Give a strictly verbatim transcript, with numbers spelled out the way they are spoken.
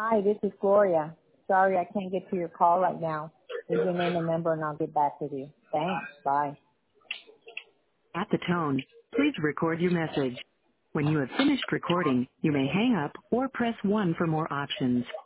Hi, this is Gloria. Sorry I can't get to your call right now. Leave your name and number and I'll get back with you. Thanks. Bye. At the tone, please record your message. When you have finished recording, you may hang up or press one for more options.